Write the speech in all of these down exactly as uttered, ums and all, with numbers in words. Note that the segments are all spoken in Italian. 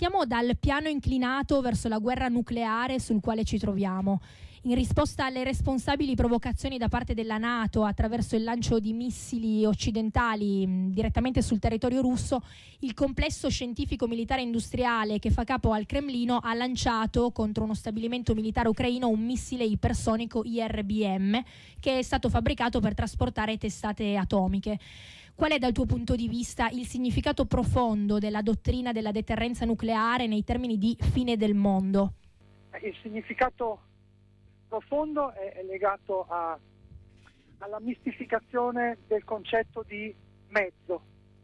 Partiamo dal piano inclinato verso la guerra nucleare sul quale ci troviamo. In risposta alle responsabili provocazioni da parte della NATO attraverso il lancio di missili occidentali mh, direttamente sul territorio russo, il complesso scientifico militare industriale che fa capo al Cremlino ha lanciato contro uno stabilimento militare ucraino un missile ipersonico I R B M che è stato fabbricato per trasportare testate atomiche. Qual è dal tuo punto di vista il significato profondo della dottrina della deterrenza nucleare nei termini di fine del mondo? Il significato profondo è, è legato a, alla mistificazione del concetto di mezzo.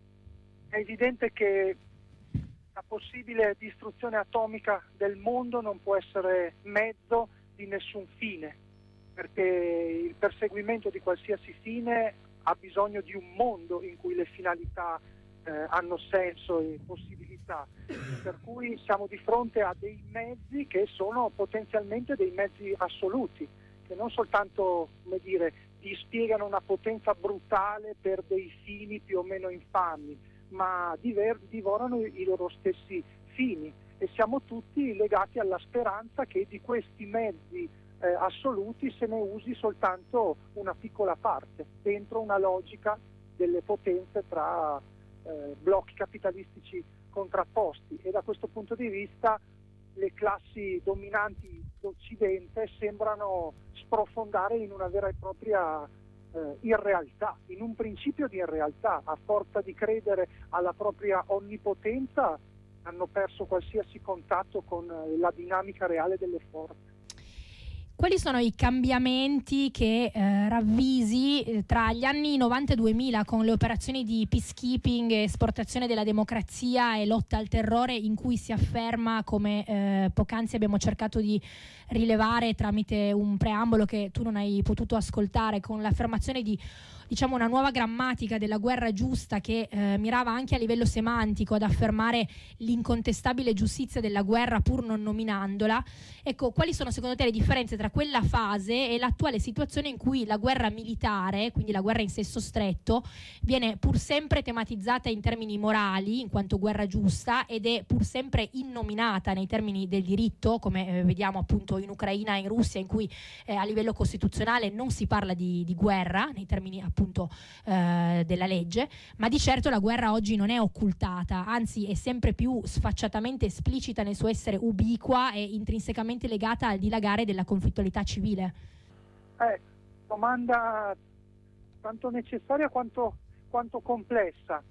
È evidente che la possibile distruzione atomica del mondo non può essere mezzo di nessun fine, perché il perseguimento di qualsiasi fine ha bisogno di un mondo in cui le finalità eh, hanno senso e possibilità, per cui siamo di fronte a dei mezzi che sono potenzialmente dei mezzi assoluti, che non soltanto, come dire, dispiegano una potenza brutale per dei fini più o meno infami, ma diver- divorano i loro stessi fini, e siamo tutti legati alla speranza che di questi mezzi Eh, assoluti se ne usi soltanto una piccola parte dentro una logica delle potenze tra eh, blocchi capitalistici contrapposti, e da questo punto di vista le classi dominanti d'Occidente sembrano sprofondare in una vera e propria eh, irrealtà, in un principio di irrealtà. A forza di credere alla propria onnipotenza hanno perso qualsiasi contatto con eh, la dinamica reale delle forze. Quali sono i cambiamenti che eh, ravvisi eh, tra gli anni novanta e duemila con le operazioni di peacekeeping, esportazione della democrazia e lotta al terrore, in cui si afferma, come eh, poc'anzi abbiamo cercato di rilevare tramite un preambolo che tu non hai potuto ascoltare, con l'affermazione di diciamo una nuova grammatica della guerra giusta che eh, mirava anche a livello semantico ad affermare l'incontestabile giustizia della guerra pur non nominandola. Ecco, quali sono secondo te le differenze tra quella fase e l'attuale situazione in cui la guerra militare, quindi la guerra in senso stretto, viene pur sempre tematizzata in termini morali in quanto guerra giusta ed è pur sempre innominata nei termini del diritto, come eh, vediamo appunto in Ucraina e in Russia, in cui eh, a livello costituzionale non si parla di, di guerra nei termini appunto appunto eh, della legge, ma di certo la guerra oggi non è occultata, anzi è sempre più sfacciatamente esplicita nel suo essere ubiqua e intrinsecamente legata al dilagare della conflittualità civile. Eh, domanda tanto necessaria quanto, quanto complessa.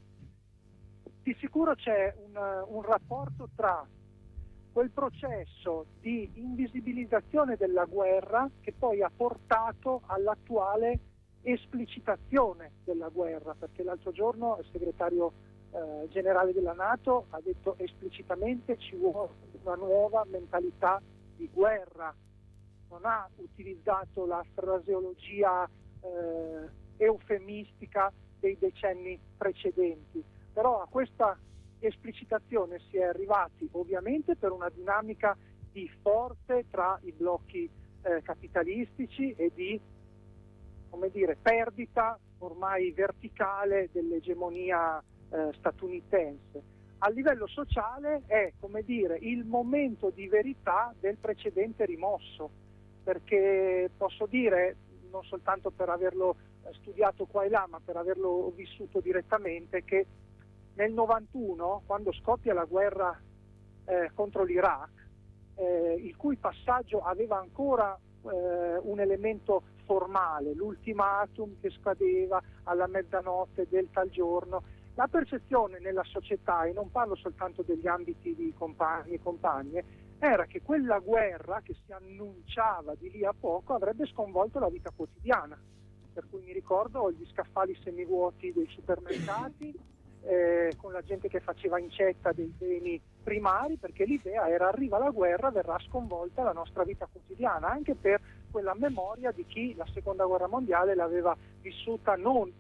Di sicuro c'è un, un rapporto tra quel processo di invisibilizzazione della guerra che poi ha portato all'attuale esplicitazione della guerra, perché l'altro giorno il segretario eh, generale della NATO ha detto esplicitamente ci vuole una nuova mentalità di guerra, non ha utilizzato la fraseologia eh, eufemistica dei decenni precedenti, però a questa esplicitazione si è arrivati ovviamente per una dinamica di forze tra i blocchi eh, capitalistici e di, come dire, perdita ormai verticale dell'egemonia eh, statunitense. A livello sociale è, come dire, il momento di verità del precedente rimosso, perché posso dire, non soltanto per averlo studiato qua e là, ma per averlo vissuto direttamente, che nel novantuno, quando scoppia la guerra eh, contro l'Iraq, eh, il cui passaggio aveva ancora eh, un elemento formale, l'ultimatum che scadeva alla mezzanotte del tal giorno, la percezione nella società, e non parlo soltanto degli ambiti di compagni e compagne, era che quella guerra che si annunciava di lì a poco avrebbe sconvolto la vita quotidiana, per cui mi ricordo gli scaffali semivuoti dei supermercati, eh, con la gente che faceva incetta dei beni primari, perché l'idea era: arriva la guerra, verrà sconvolta la nostra vita quotidiana, anche per quella memoria di chi la seconda guerra mondiale l'aveva vissuta non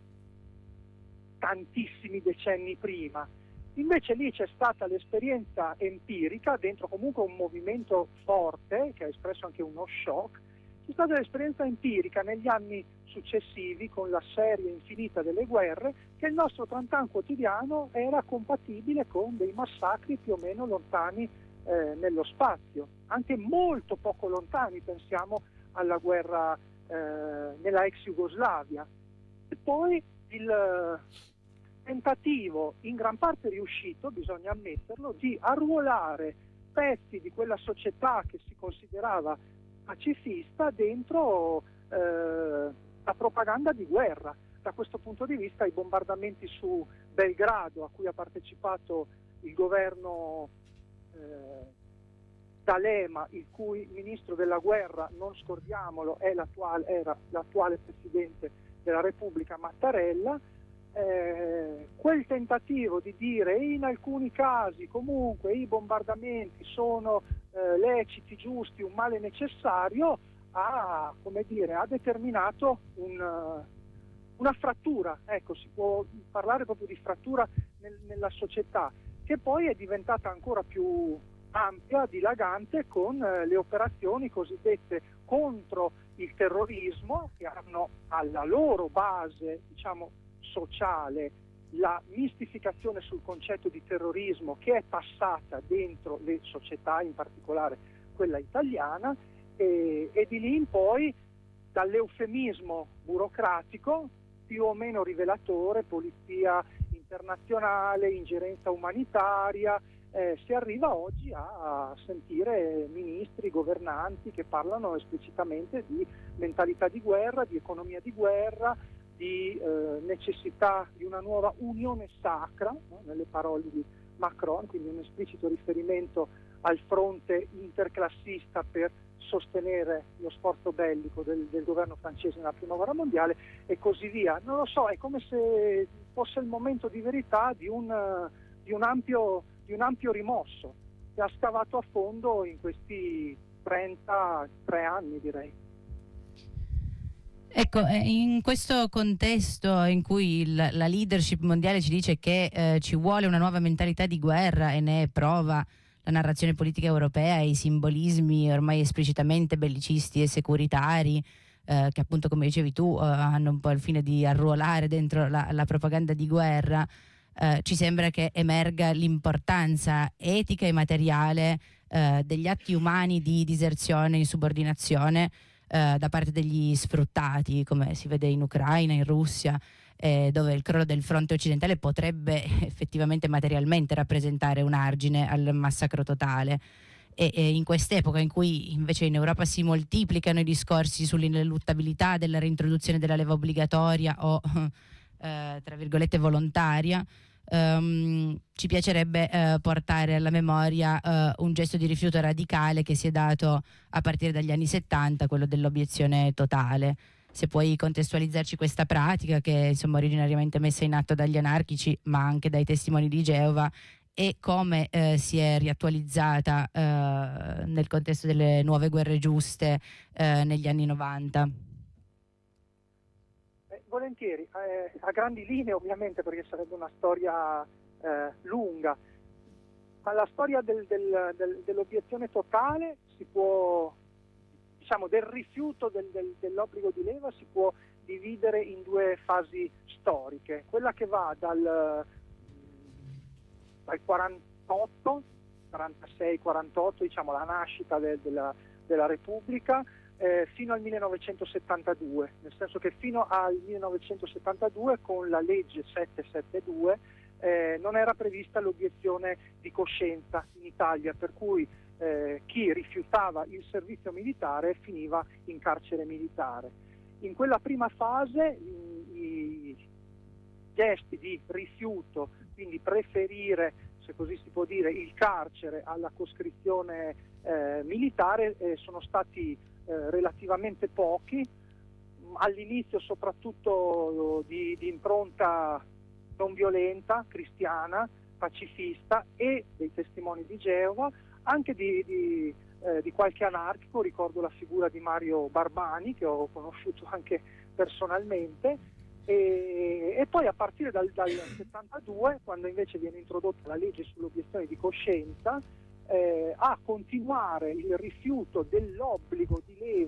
tantissimi decenni prima. Invece lì c'è stata l'esperienza empirica, dentro comunque un movimento forte che ha espresso anche uno shock, c'è stata l'esperienza empirica negli anni successivi, con la serie infinita delle guerre, che il nostro Trantan quotidiano era compatibile con dei massacri più o meno lontani eh, nello spazio, anche molto poco lontani. Pensiamo alla guerra eh, nella ex Jugoslavia. E poi il tentativo, in gran parte riuscito, bisogna ammetterlo, di arruolare pezzi di quella società che si considerava pacifista dentro eh, la propaganda di guerra. Da questo punto di vista i bombardamenti su Belgrado, a cui ha partecipato il governo eh, D'Alema, il cui ministro della guerra, non scordiamolo, è l'attuale, era l'attuale presidente della Repubblica, Mattarella, eh, quel tentativo di dire in alcuni casi comunque i bombardamenti sono eh, leciti, giusti, un male necessario, ha, come dire, ha determinato un, una frattura, ecco, si può parlare proprio di frattura nel, nella società, che poi è diventata ancora più ampia, dilagante, con eh, le operazioni cosiddette contro il terrorismo, che hanno alla loro base, diciamo, sociale la mistificazione sul concetto di terrorismo che è passata dentro le società, in particolare quella italiana, e, e di lì in poi dall'eufemismo burocratico più o meno rivelatore, polizia internazionale, ingerenza umanitaria, eh, si arriva oggi a sentire ministri, governanti che parlano esplicitamente di mentalità di guerra, di economia di guerra, di eh, necessità di una nuova unione sacra, no? Nelle parole di Macron, quindi un esplicito riferimento al fronte interclassista per sostenere lo sforzo bellico del, del governo francese nella prima guerra mondiale e così via. Non lo so, è come se fosse il momento di verità di un, di un, ampio, di un ampio rimosso che ha scavato a fondo in questi trentatré anni, direi. Ecco, in questo contesto in cui il, la leadership mondiale ci dice che eh, ci vuole una nuova mentalità di guerra e ne è prova la narrazione politica europea e i simbolismi ormai esplicitamente bellicisti e securitari, eh, che appunto, come dicevi tu, eh, hanno un po' il fine di arruolare dentro la, la propaganda di guerra, eh, ci sembra che emerga l'importanza etica e materiale eh, degli atti umani di diserzione e insubordinazione eh, da parte degli sfruttati, come si vede in Ucraina, in Russia, Eh, dove il crollo del fronte occidentale potrebbe effettivamente materialmente rappresentare un argine al massacro totale. E, e in quest'epoca in cui invece in Europa si moltiplicano i discorsi sull'ineluttabilità della reintroduzione della leva obbligatoria o eh, tra virgolette volontaria, ehm, ci piacerebbe eh, portare alla memoria eh, un gesto di rifiuto radicale che si è dato a partire dagli anni settanta, quello dell'obiezione totale. Se puoi contestualizzarci questa pratica che è, insomma, originariamente messa in atto dagli anarchici ma anche dai testimoni di Geova, e come eh, si è riattualizzata eh, nel contesto delle nuove guerre giuste eh, negli anni novanta. Eh, volentieri, eh, a grandi linee ovviamente, perché sarebbe una storia eh, lunga, ma la storia del, del, del, dell'obiezione totale si può, diciamo, del rifiuto del, del, dell'obbligo di leva si può dividere in due fasi storiche. Quella che va dal, dal quarantotto, quarantasei quarantotto, diciamo la nascita de, della, della Repubblica, eh, fino al millenovecentosettantadue, nel senso che fino al millenovecentosettantadue con la legge settecentosettantadue eh, non era prevista l'obiezione di coscienza in Italia, per cui Eh, chi rifiutava il servizio militare finiva in carcere militare. In quella prima fase i, i gesti di rifiuto, quindi preferire, se così si può dire, il carcere alla coscrizione eh, militare, eh, sono stati eh, relativamente pochi, all'inizio soprattutto di, di impronta non violenta, cristiana, pacifista, e dei testimoni di Geova, anche di, di, eh, di qualche anarchico. Ricordo la figura di Mario Barbani, che ho conosciuto anche personalmente, e, e poi a partire dal, dal settantadue, quando invece viene introdotta la legge sull'obiezione di coscienza, eh, a continuare il rifiuto dell'obbligo di leva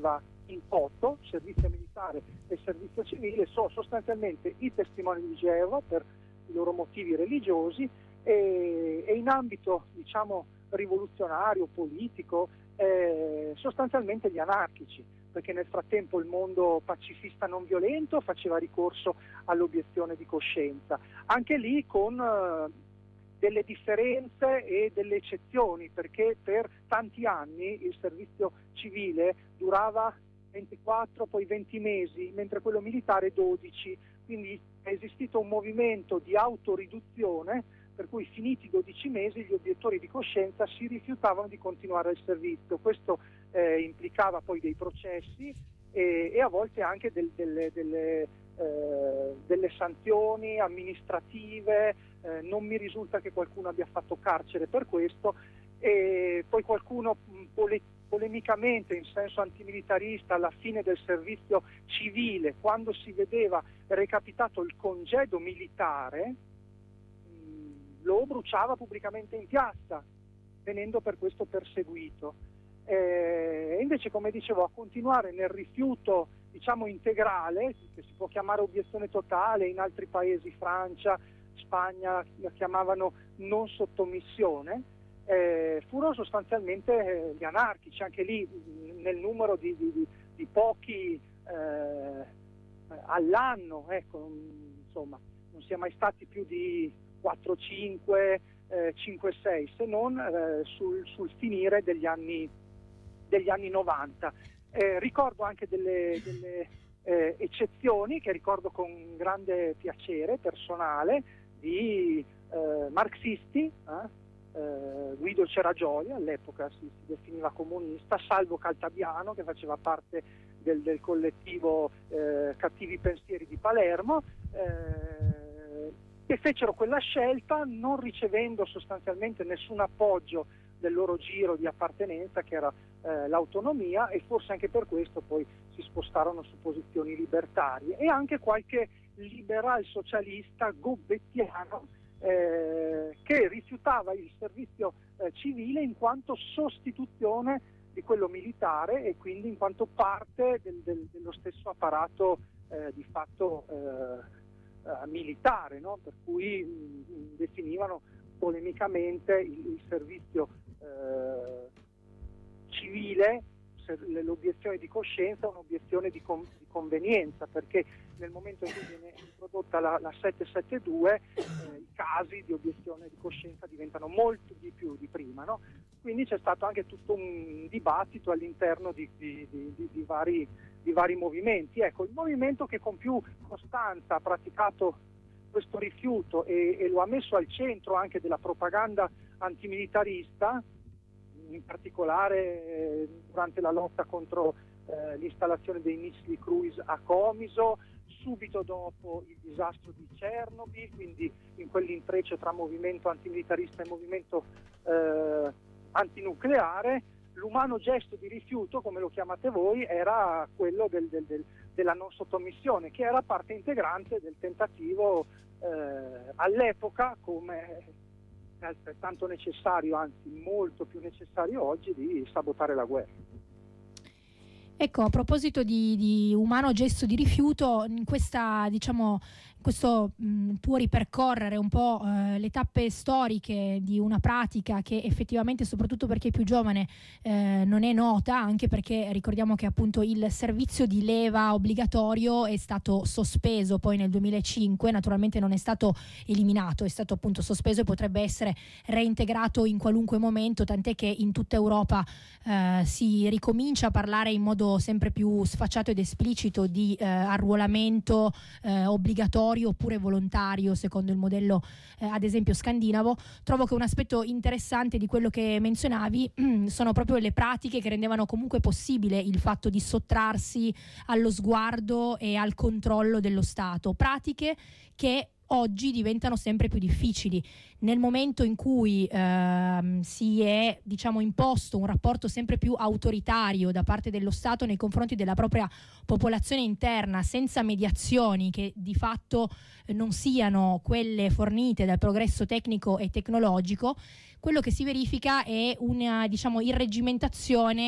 in toto, servizio militare e servizio civile, sono sostanzialmente i testimoni di Geova per i loro motivi religiosi e, e in ambito, diciamo, rivoluzionario, politico, eh, sostanzialmente gli anarchici, perché nel frattempo il mondo pacifista non violento faceva ricorso all'obiezione di coscienza, anche lì con eh, delle differenze e delle eccezioni, perché per tanti anni il servizio civile durava ventiquattro, poi venti mesi, mentre quello militare dodici, quindi è esistito un movimento di autoriduzione per cui finiti i dodici mesi gli obiettori di coscienza si rifiutavano di continuare il servizio. Questo eh, implicava poi dei processi e, e a volte anche del, delle, delle, eh, delle sanzioni amministrative, eh, non mi risulta che qualcuno abbia fatto carcere per questo, e poi qualcuno pole, polemicamente in senso antimilitarista alla fine del servizio civile, quando si vedeva recapitato il congedo militare, lo bruciava pubblicamente in piazza, venendo per questo perseguito. E invece, come dicevo, a continuare nel rifiuto, diciamo, integrale, che si può chiamare obiezione totale, in altri paesi, Francia, Spagna, la chiamavano non sottomissione, eh, furono sostanzialmente gli anarchici, anche lì nel numero di, di, di pochi eh, all'anno, ecco, insomma, non si è mai stati più di quattro, cinque, eh, cinque, sei, se non eh, sul, sul finire degli anni, degli anni novanta. Eh, ricordo anche delle, delle eh, eccezioni che ricordo con grande piacere personale di eh, marxisti, eh? Eh, Guido Ceragioli, all'epoca si, si definiva comunista, Salvo Caltabiano, che faceva parte del, del collettivo eh, Cattivi Pensieri di Palermo, eh, che fecero quella scelta non ricevendo sostanzialmente nessun appoggio del loro giro di appartenenza, che era eh, l'autonomia, e forse anche per questo poi si spostarono su posizioni libertarie, e anche qualche liberal socialista gobettiano eh, che rifiutava il servizio eh, civile in quanto sostituzione di quello militare e quindi in quanto parte del, del, dello stesso apparato eh, di fatto eh, Uh, militare, no? Per cui mh, definivano polemicamente il, il servizio uh, civile, ser- l'obiezione di coscienza, un'obiezione di, con- di convenienza, perché nel momento in cui viene introdotta la, la settecentosettantadue eh, i casi di obiezione di coscienza diventano molto di più di prima, no? Quindi c'è stato anche tutto un dibattito all'interno di, di, di, di, di vari di vari movimenti. Ecco, il movimento che con più costanza ha praticato questo rifiuto e, e lo ha messo al centro anche della propaganda antimilitarista, in particolare eh, durante la lotta contro eh, l'installazione dei missili cruise a Comiso, subito dopo il disastro di Chernobyl, quindi in quell'intreccio tra movimento antimilitarista e movimento eh, antinucleare. L'umano gesto di rifiuto, come lo chiamate voi, era quello del, del, del, della non sottomissione, che era parte integrante del tentativo eh, all'epoca, come è altrettanto necessario, anzi molto più necessario oggi, di sabotare la guerra. Ecco, a proposito di, di umano gesto di rifiuto, in questa, diciamo, questo mh, tuo ripercorrere un po' eh, le tappe storiche di una pratica che effettivamente, soprattutto per chi è più giovane, eh, non è nota, anche perché ricordiamo che appunto il servizio di leva obbligatorio è stato sospeso poi nel duemilacinque, naturalmente non è stato eliminato, è stato appunto sospeso e potrebbe essere reintegrato in qualunque momento, tant'è che in tutta Europa eh, si ricomincia a parlare in modo sempre più sfacciato ed esplicito di eh, arruolamento eh, obbligatorio oppure volontario, secondo il modello eh, ad esempio scandinavo. Trovo che un aspetto interessante di quello che menzionavi sono proprio le pratiche che rendevano comunque possibile il fatto di sottrarsi allo sguardo e al controllo dello Stato, pratiche che oggi diventano sempre più difficili. Nel momento in cui ehm, si è, diciamo, imposto un rapporto sempre più autoritario da parte dello Stato nei confronti della propria popolazione interna, senza mediazioni che di fatto non siano quelle fornite dal progresso tecnico e tecnologico, quello che si verifica è una, diciamo, irreggimentazione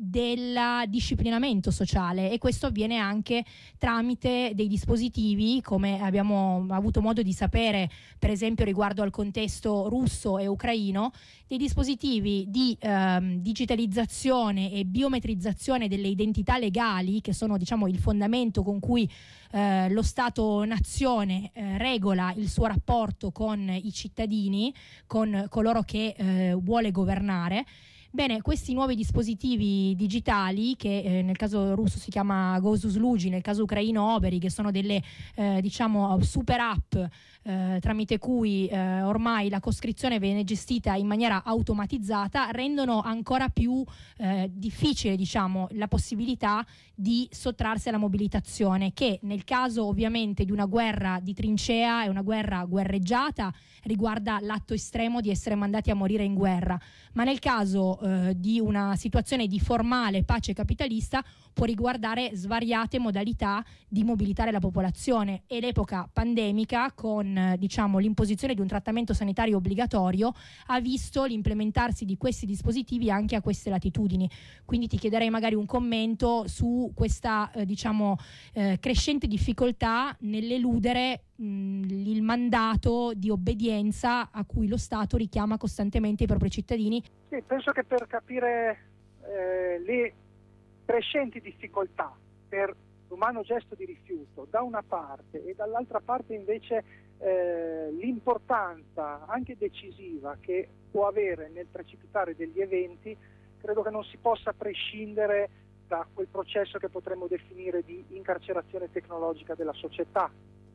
del disciplinamento sociale, e questo avviene anche tramite dei dispositivi, come abbiamo avuto modo di sapere per esempio riguardo al contesto russo e ucraino, dei dispositivi di ehm, digitalizzazione e biometrizzazione delle identità legali, che sono diciamo il fondamento con cui eh, lo Stato-nazione eh, regola il suo rapporto con i cittadini, con coloro che eh, vuole governare. Bene, questi nuovi dispositivi digitali, che eh, nel caso russo si chiama Gosluji, nel caso ucraino Oberi, che sono delle eh, diciamo super app eh, tramite cui eh, ormai la coscrizione viene gestita in maniera automatizzata, rendono ancora più eh, difficile diciamo la possibilità di sottrarsi alla mobilitazione, che nel caso ovviamente di una guerra di trincea, è una guerra guerreggiata, riguarda l'atto estremo di essere mandati a morire in guerra, ma nel caso eh, di una situazione di formale pace capitalista può riguardare svariate modalità di mobilitare la popolazione, e l'epoca pandemica, con eh, diciamo l'imposizione di un trattamento sanitario obbligatorio, ha visto l'implementarsi di questi dispositivi anche a queste latitudini. Quindi ti chiederei magari un commento su questa eh, diciamo eh, crescente difficoltà nell'eludere mh, il mandato di obbedienza a cui lo Stato richiama costantemente i propri cittadini. Sì, penso che per capire eh, le crescenti difficoltà per l'umano gesto di rifiuto da una parte e dall'altra parte invece eh, l'importanza anche decisiva che può avere nel precipitare degli eventi, credo che non si possa prescindere da quel processo che potremmo definire di incarcerazione tecnologica della società.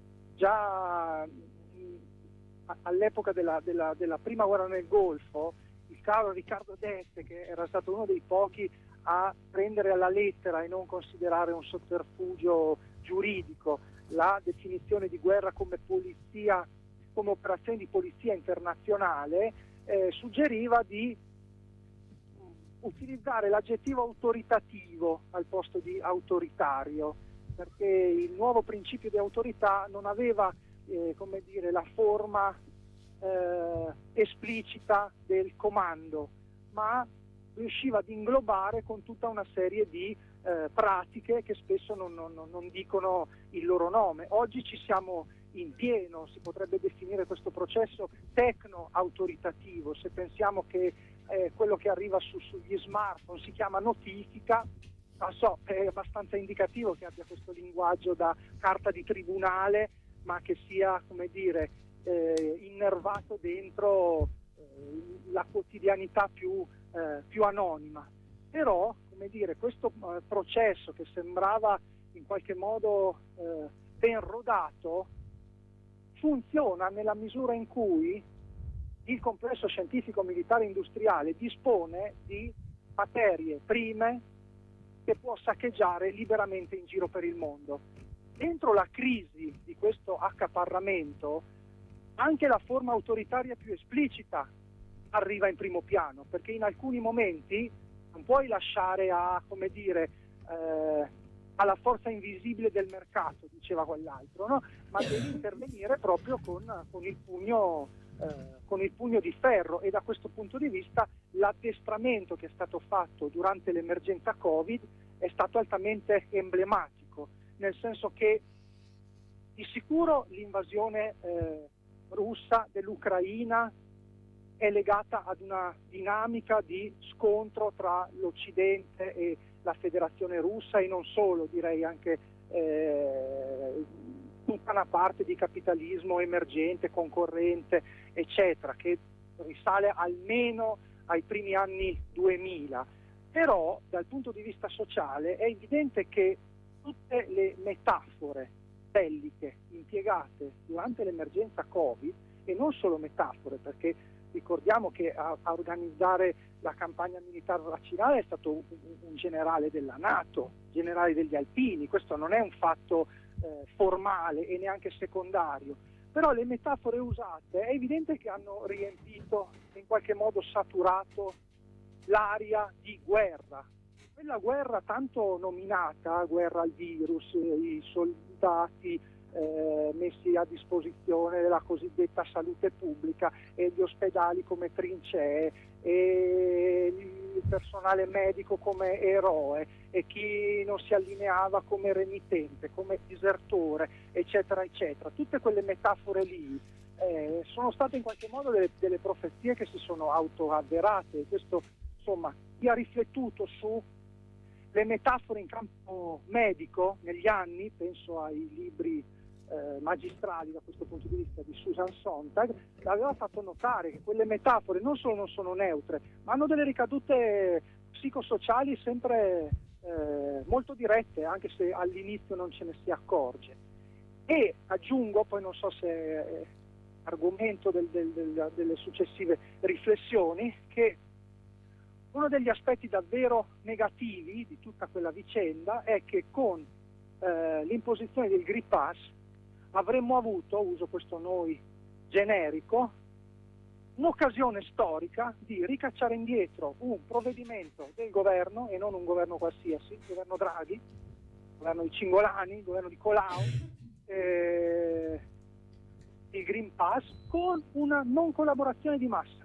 Già mh, all'epoca della, della, della prima guerra nel Golfo, il caro Riccardo Deste, che era stato uno dei pochi a prendere alla lettera e non considerare un sotterfugio giuridico la definizione di guerra come polizia, come operazione di polizia internazionale, eh, suggeriva di utilizzare l'aggettivo autoritativo al posto di autoritario, perché il nuovo principio di autorità non aveva eh, come dire, la forma eh, esplicita del comando, ma riusciva ad inglobare con tutta una serie di eh, pratiche che spesso non, non, non dicono il loro nome. Oggi ci siamo in pieno, si potrebbe definire questo processo tecno-autoritativo, se pensiamo che eh, quello che arriva su, sugli smartphone si chiama notifica, non so, è abbastanza indicativo che abbia questo linguaggio da carta di tribunale, ma che sia, come dire, eh, innervato dentro eh, la quotidianità più Eh, più anonima. Però, come dire, questo eh, processo che sembrava in qualche modo eh, ben rodato funziona nella misura in cui il complesso scientifico militare industriale dispone di materie prime che può saccheggiare liberamente in giro per il mondo. Dentro la crisi di questo accaparramento anche la forma autoritaria più esplicita arriva in primo piano, perché in alcuni momenti non puoi lasciare a, come dire, eh, alla forza invisibile del mercato, diceva quell'altro, no? Ma devi intervenire proprio con, con, il pugno, eh, con il pugno di ferro, e da questo punto di vista l'addestramento che è stato fatto durante l'emergenza Covid è stato altamente emblematico, nel senso che di sicuro l'invasione eh, russa dell'Ucraina è legata ad una dinamica di scontro tra l'Occidente e la Federazione Russa, e non solo, direi anche eh, tutta una parte di capitalismo emergente, concorrente, eccetera, che risale almeno ai primi anni duemila. Però dal punto di vista sociale è evidente che tutte le metafore belliche impiegate durante l'emergenza Covid, e non solo metafore, perché ricordiamo che a, a organizzare la campagna militare vaccinale è stato un, un generale della NATO, generale degli Alpini. Questo non è un fatto eh, formale e neanche secondario, però le metafore usate è evidente che hanno riempito, in qualche modo saturato, l'aria di guerra. Quella guerra tanto nominata, guerra al virus, i soldati Eh, messi a disposizione della cosiddetta salute pubblica e gli ospedali come trincee e personale medico come eroe e chi non si allineava come remittente, come disertore, eccetera, eccetera. Tutte quelle metafore lì eh, sono state in qualche modo delle, delle profezie che si sono autoavverate. Questo, insomma, chi ha riflettuto su le metafore in campo medico negli anni, penso ai libri eh, magistrali da questo punto di vista di Susan Sontag, aveva fatto notare che quelle metafore non solo non sono neutre, ma hanno delle ricadute psicosociali sempre eh, molto dirette, anche se all'inizio non ce ne si accorge. E aggiungo, poi non so se è argomento del, del, del, delle successive riflessioni, che uno degli aspetti davvero negativi di tutta quella vicenda è che con eh, l'imposizione del Green Pass avremmo avuto, uso questo noi generico, un'occasione storica di ricacciare indietro un provvedimento del governo, e non un governo qualsiasi, il governo Draghi, il governo di Cingolani, il governo di Colau, eh, il Green Pass, con una non collaborazione di massa.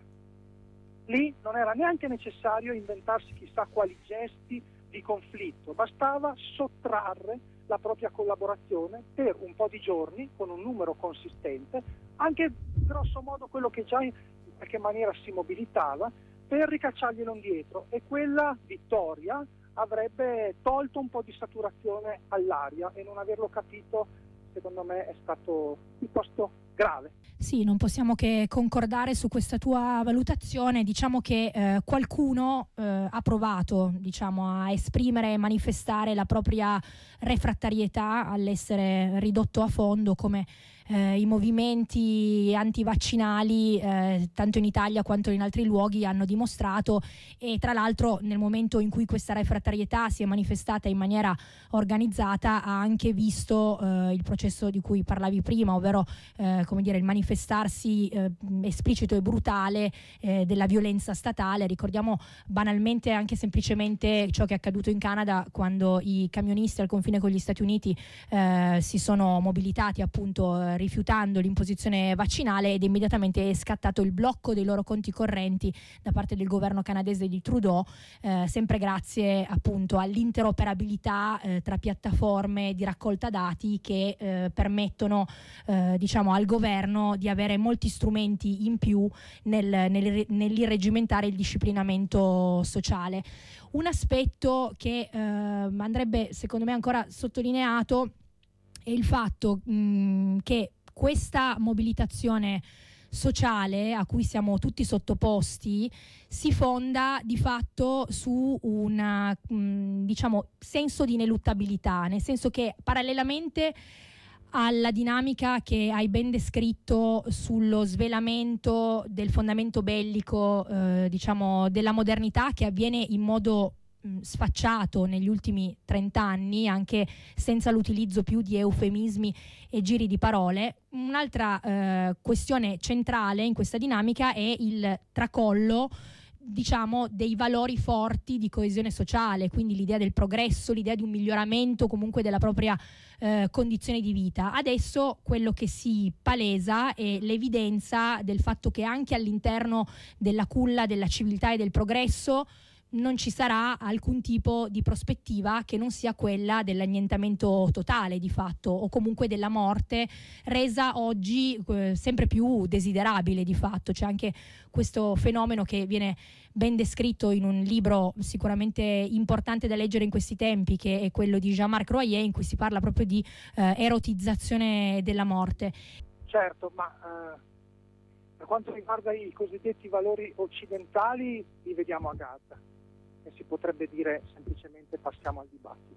Lì non era neanche necessario inventarsi chissà quali gesti di conflitto, bastava sottrarre la propria collaborazione per un po' di giorni con un numero consistente, anche grosso modo quello che già in qualche maniera si mobilitava, per ricacciarglielo indietro, e quella vittoria avrebbe tolto un po' di saturazione all'aria, e non averlo capito secondo me è stato piuttosto grave. Sì, non possiamo che concordare su questa tua valutazione. Diciamo che eh, qualcuno eh, ha provato, diciamo, a esprimere e manifestare la propria refrattarietà all'essere ridotto a fondo, come eh, i movimenti antivaccinali eh, tanto in Italia quanto in altri luoghi hanno dimostrato. E tra l'altro, nel momento in cui questa refrattarietà si è manifestata in maniera organizzata, ha anche visto eh, il processo di cui parlavi prima, ovvero eh, come dire il manifestarsi eh, esplicito e brutale eh, della violenza statale. Ricordiamo banalmente anche semplicemente ciò che è accaduto in Canada, quando i camionisti al confine con gli Stati Uniti eh, si sono mobilitati, appunto eh, rifiutando l'imposizione vaccinale, ed immediatamente è scattato il blocco dei loro conti correnti da parte del governo canadese di Trudeau, eh, sempre grazie appunto all'interoperabilità eh, tra piattaforme di raccolta dati che eh, permettono eh, diciamo al governo di avere molti strumenti in più nel, nel, nell'irreggimentare il disciplinamento sociale. Un aspetto che eh, andrebbe secondo me ancora sottolineato è il fatto mh, che questa mobilitazione sociale a cui siamo tutti sottoposti si fonda di fatto su un diciamo senso di ineluttabilità, nel senso che parallelamente alla dinamica che hai ben descritto sullo svelamento del fondamento bellico eh, diciamo della modernità, che avviene in modo sfacciato negli ultimi trent'anni, anche senza l'utilizzo più di eufemismi e giri di parole. Un'altra eh, questione centrale in questa dinamica è il tracollo, diciamo, dei valori forti di coesione sociale, quindi l'idea del progresso, l'idea di un miglioramento comunque della propria eh, condizione di vita. Adesso quello che si palesa è l'evidenza del fatto che anche all'interno della culla della civiltà e del progresso non ci sarà alcun tipo di prospettiva che non sia quella dell'annientamento totale di fatto, o comunque della morte, resa oggi eh, sempre più desiderabile di fatto. C'è anche questo fenomeno che viene ben descritto in un libro sicuramente importante da leggere in questi tempi, che è quello di Jean-Marc Royer, in cui si parla proprio di eh, erotizzazione della morte. Certo, ma eh, per quanto riguarda i cosiddetti valori occidentali, li vediamo a Gaza, e si potrebbe dire semplicemente passiamo al dibattito.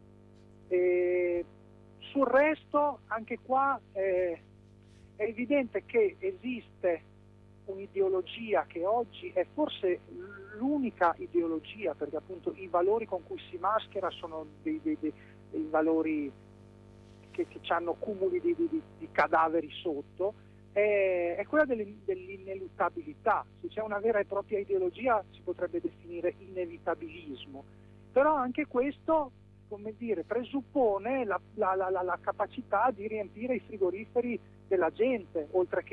E sul resto, anche qua è, è evidente che esiste un'ideologia che oggi è forse l'unica ideologia, perché appunto i valori con cui si maschera sono dei, dei, dei, dei valori che, che hanno cumuli di, di, di cadaveri sotto, è, è quella dell'ineluttabilità. Se c'è una vera e propria ideologia si potrebbe definire inevitabilismo, però anche questo, come dire, presuppone la, la, la, la capacità di riempire i frigoriferi della gente, oltre che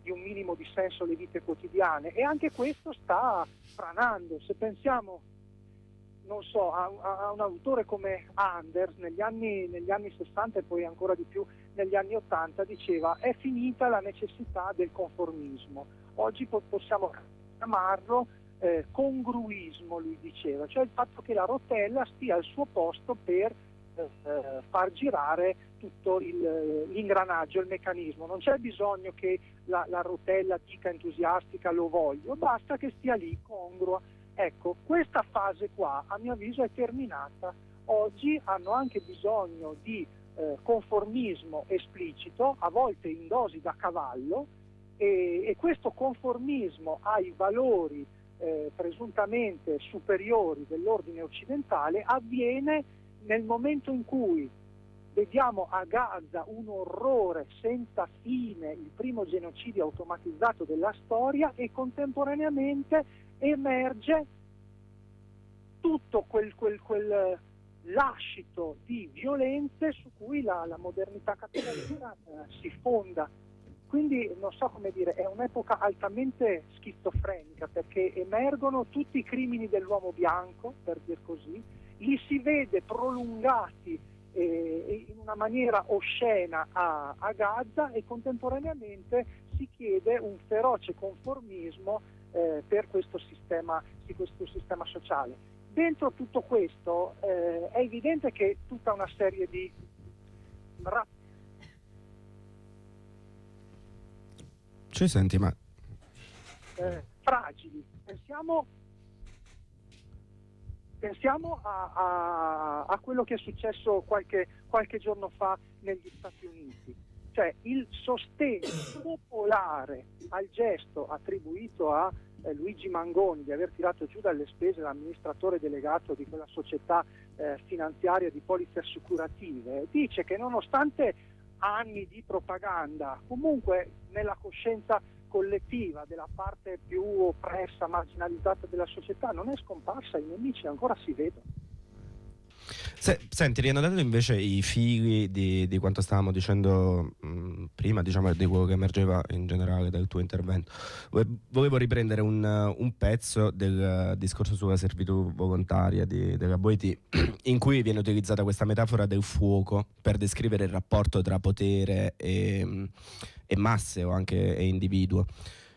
di un minimo di senso le vite quotidiane, e anche questo sta franando. Se pensiamo, non so, a, a un autore come Anders, negli anni, negli anni sessanta e poi ancora di più negli anni ottanta, diceva: è finita la necessità del conformismo, oggi po- possiamo chiamarlo eh, congruismo, lui diceva, cioè il fatto che la rotella stia al suo posto per eh, far girare tutto il, l'ingranaggio, il meccanismo. Non c'è bisogno che la, la rotella dica entusiastica lo voglio, basta che stia lì congrua. Ecco, questa fase qua a mio avviso è terminata. Oggi hanno anche bisogno di eh, conformismo esplicito, a volte in dosi da cavallo, e, e questo conformismo ai valori eh, presuntamente superiori dell'ordine occidentale avviene nel momento in cui vediamo a Gaza un orrore senza fine, il primo genocidio automatizzato della storia, e contemporaneamente emerge tutto quel, quel, quel lascito di violenze su cui la, la modernità capitalista eh, si fonda. Quindi non so come dire, è un'epoca altamente schizofrenica, perché emergono tutti i crimini dell'uomo bianco, per dir così, li si vede prolungati eh, in una maniera oscena a, a Gaza, e contemporaneamente si chiede un feroce conformismo eh, per questo sistema, di questo sistema sociale. Dentro tutto questo eh, è evidente che tutta una serie di ra- ci senti, ma eh, fragili. Pensiamo Pensiamo a, a, a quello che è successo qualche, qualche giorno fa negli Stati Uniti, cioè il sostegno popolare al gesto attribuito a eh, Luigi Mangoni di aver tirato giù dalle spese l'amministratore delegato di quella società eh, finanziaria di polizze assicurative. Dice che nonostante anni di propaganda, comunque nella coscienza collettiva della parte più oppressa, marginalizzata della società, non è scomparsa, i nemici ancora si vedono. Se, senti, riannodando invece i fili di, di quanto stavamo dicendo mh, prima, diciamo, di quello che emergeva in generale dal tuo intervento, volevo riprendere un, un pezzo del discorso sulla servitù volontaria di, della Boeti, in cui viene utilizzata questa metafora del fuoco per descrivere il rapporto tra potere e, e masse o anche e individuo.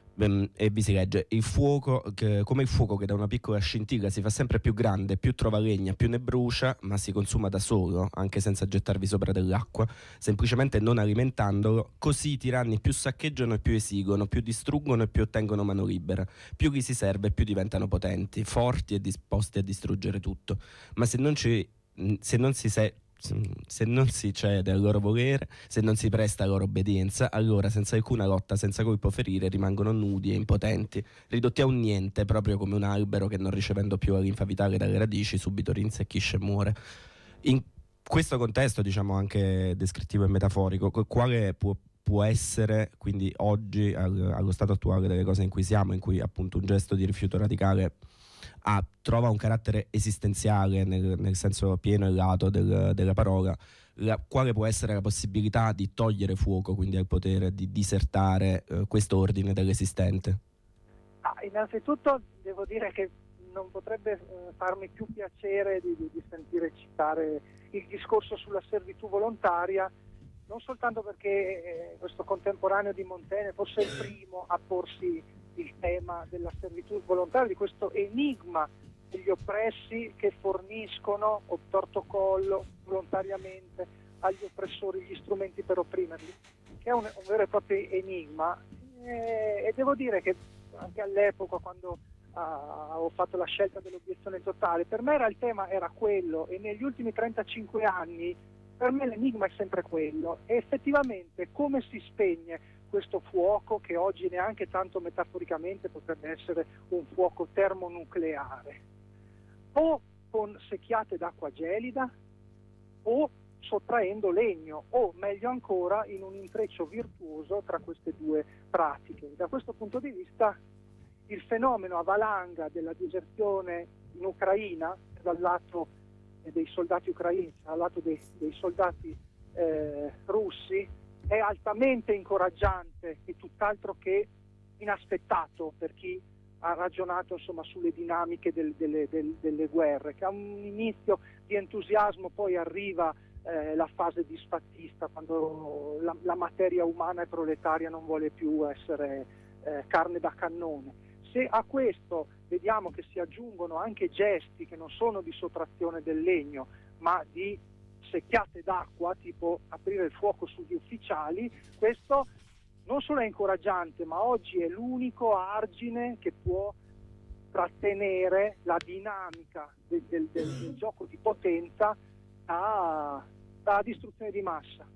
E vi si legge: il fuoco, che, come il fuoco che da una piccola scintilla si fa sempre più grande, più trova legna, più ne brucia, ma si consuma da solo, anche senza gettarvi sopra dell'acqua, semplicemente non alimentandolo, così i tiranni più saccheggiano e più esigono, più distruggono e più ottengono mano libera, più li si serve più diventano potenti, forti e disposti a distruggere tutto. Ma se non ci se non si se se non si cede al loro volere, se non si presta a loro obbedienza, allora senza alcuna lotta, senza colpo ferire, rimangono nudi e impotenti, ridotti a un niente, proprio come un albero che, non ricevendo più la linfa vitale dalle radici, subito rinsecchisce e muore. In questo contesto, diciamo anche descrittivo e metaforico, quale può può essere quindi oggi, allo stato attuale delle cose in cui siamo, in cui appunto un gesto di rifiuto radicale Ah, trova un carattere esistenziale nel, nel senso pieno e lato del, della parola, la, quale può essere la possibilità di togliere fuoco quindi al potere, di disertare eh, questo ordine dell'esistente? Ah, innanzitutto devo dire che non potrebbe eh, farmi più piacere di, di, di sentire citare il discorso sulla servitù volontaria, non soltanto perché eh, questo contemporaneo di Montaigne forse è il primo a porsi il tema della servitù volontaria, di questo enigma degli oppressi che forniscono obtorto collo volontariamente agli oppressori gli strumenti per opprimerli, che è un, un vero e proprio enigma. E, e devo dire che anche all'epoca, quando uh, ho fatto la scelta dell'obiezione totale, per me era il tema era quello, e negli ultimi trentacinque anni per me l'enigma è sempre quello, e effettivamente come si spegne questo fuoco, che oggi neanche tanto metaforicamente potrebbe essere un fuoco termonucleare, o con secchiate d'acqua gelida, o sottraendo legno, o meglio ancora in un intreccio virtuoso tra queste due pratiche. Da questo punto di vista il fenomeno a valanga della diserzione in Ucraina, dal lato dei soldati ucraini, dal lato dei, dei soldati eh, russi, è altamente incoraggiante e tutt'altro che inaspettato per chi ha ragionato insomma sulle dinamiche del, delle, del, delle guerre, che a un inizio di entusiasmo poi arriva eh, la fase disfattista, quando la, la materia umana e proletaria non vuole più essere eh, carne da cannone. Se a questo vediamo che si aggiungono anche gesti che non sono di sottrazione del legno, ma di secchiate d'acqua, tipo aprire il fuoco sugli ufficiali, questo non solo è incoraggiante, ma oggi è l'unico argine che può trattenere la dinamica del, del, del, del gioco di potenza a, a distruzione di massa.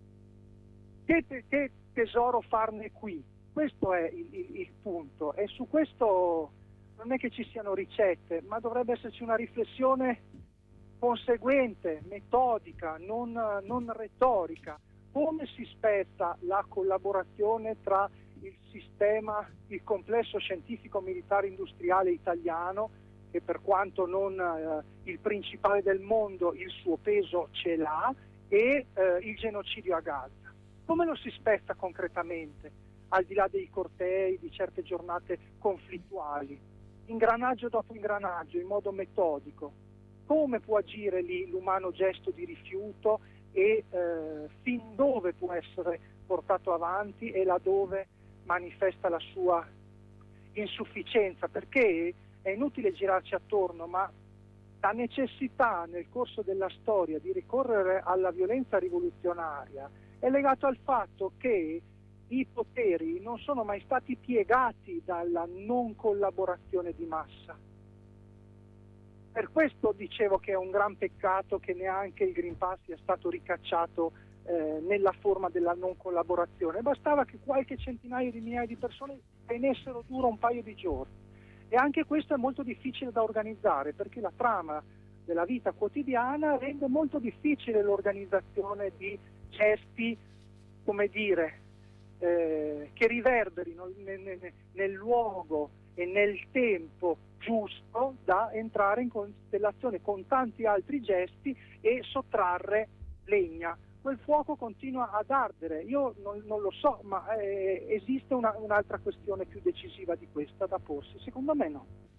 Che, che tesoro farne qui? Questo è il, il, il punto, e su questo non è che ci siano ricette, ma dovrebbe esserci una riflessione conseguente, metodica, non, non retorica. Come si spezza la collaborazione tra il sistema, il complesso scientifico militare industriale italiano, che per quanto non eh, il principale del mondo, il suo peso ce l'ha, e eh, il genocidio a Gaza? Come lo si spezza concretamente, al di là dei cortei, di certe giornate conflittuali, ingranaggio dopo ingranaggio, in modo metodico? Come può agire lì l'umano gesto di rifiuto e eh, fin dove può essere portato avanti e laddove manifesta la sua insufficienza? Perché è inutile girarci attorno, ma la necessità nel corso della storia di ricorrere alla violenza rivoluzionaria è legata al fatto che i poteri non sono mai stati piegati dalla non collaborazione di massa. Per questo dicevo che è un gran peccato che neanche il Green Pass sia stato ricacciato eh, nella forma della non collaborazione. Bastava che qualche centinaio di migliaia di persone tenessero duro un paio di giorni. E anche questo è molto difficile da organizzare, perché la trama della vita quotidiana rende molto difficile l'organizzazione di gesti, come dire, eh, che riverberino nel, nel, nel luogo e nel tempo giusto da entrare in costellazione con tanti altri gesti e sottrarre legna. Quel fuoco continua ad ardere. Io non, non lo so, ma eh, esiste una, un'altra questione più decisiva di questa da porsi? Secondo me no.